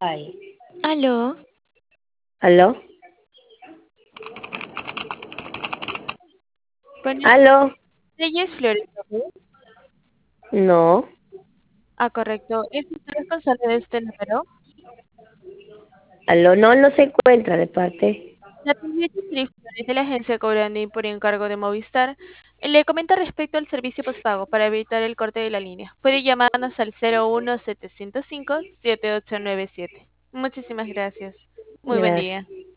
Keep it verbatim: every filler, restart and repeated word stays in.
Ay. Aló, ¿Aló? buenas ¿Aló? tardes, Flores. No. Ah, correcto. ¿Es usted responsable de este número? ¿Aló? No, no se encuentra de parte. La atendiente Flores de la agencia Cobrani por encargo de Movistar le comenta respecto al servicio postpago para evitar el corte de la línea. Puede llamarnos al cero uno siete cero cinco siete ocho nueve siete. Muchísimas gracias. Muy buen Gracias. día.